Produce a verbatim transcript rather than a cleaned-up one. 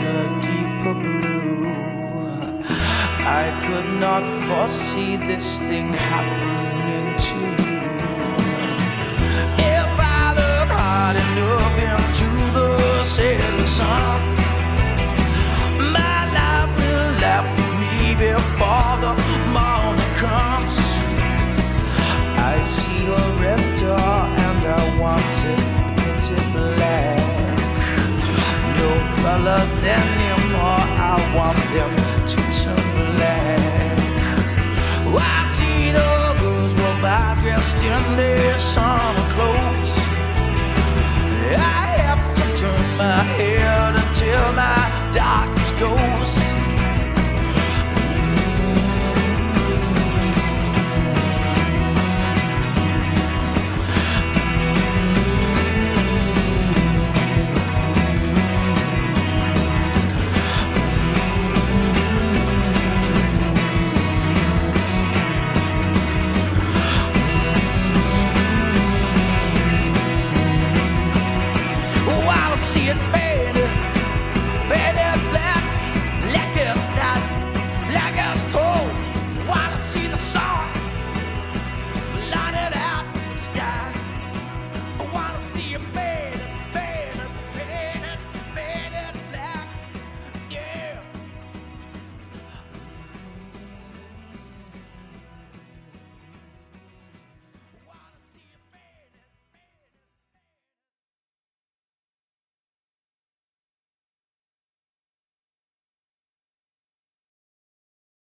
a deeper blue. I could not foresee this thing happening to you. If I look hard enough into the setting sun, my life will laugh at me before the morning comes. I see a red door and I want it painted black. No colors anymore, I want them to turn black. I see the girls walk by dressed in their summer clothes. I have to turn my head until my